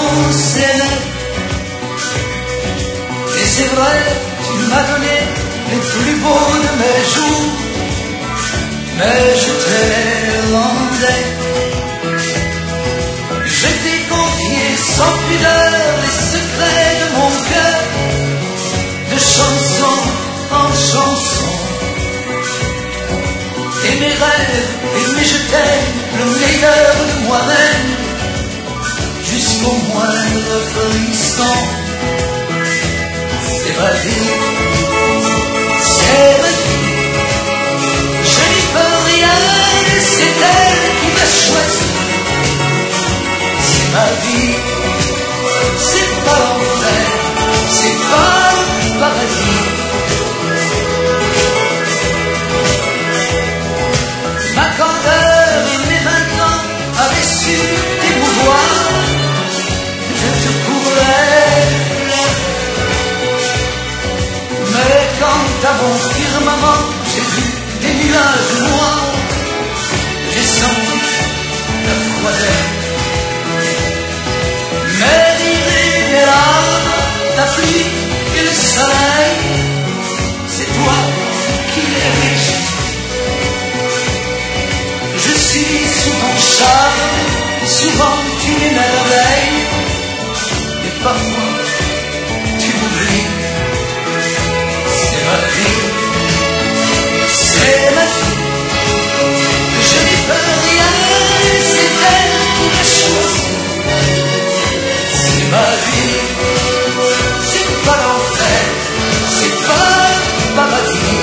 on s'aimait. Et c'est vrai, tu m'as donné les plus beaux de mes jours, mais je te les rendais. Je t'ai confié sans pudeur les secrets de mon cœur, de chanson en chanson. Et mes rêves, et je t'aime, le meilleur de moi-même, jusqu'au moindre frisson. C'est ma vie, c'est ma vie, je n'y peux rien, c'est elle qui m'a choisi. C'est ma vie, c'est pas l'enfer, c'est pas le paradis. Ma candeur et mes 20 ans avaient su t'émouvoir, je te couvrais. Mais quand à mon firmament j'ai vu des nuages noirs, j'ai senti la froideur. Mes rires et mes larmes, la pluie et le soleil, c'est toi qui les régis. Je suis sous ton charme, souvent tu m'émerveilles, et parfois tu m'oublies. C'est ma vie, c'est ma vie, je n'y peux rien, c'est elle qui m'a choisi. C'est ma vie, c'est pas l'enfer, c'est pas le paradis.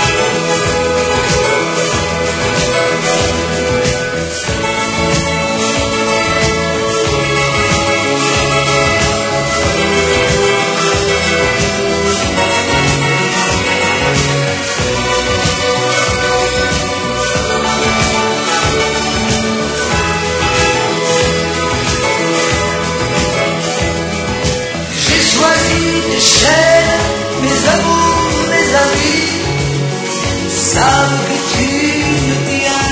Mes amours, mes amis savent que tu me tiens.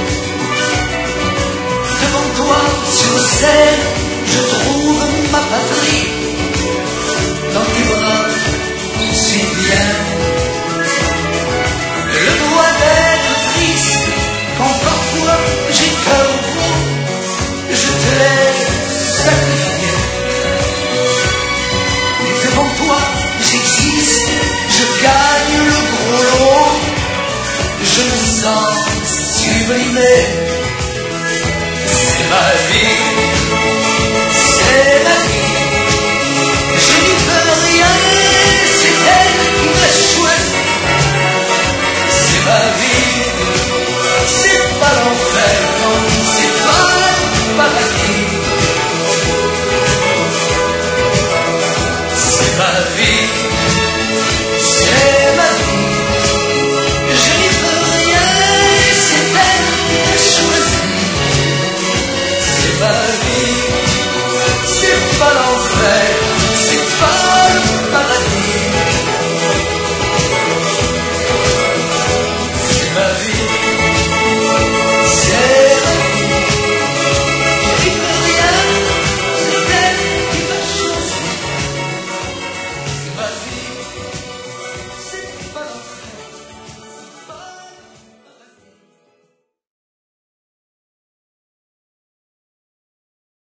Devant toi sur scène, je trouve ma patrie. Dans tes bras, je suis bien. Le droit d'être triste quand parfois j'ai cœur gros, je te laisse sacrifier. Et devant toi, j'existe, je gagne le gros lot, je me sens sublimé, c'est ma vie.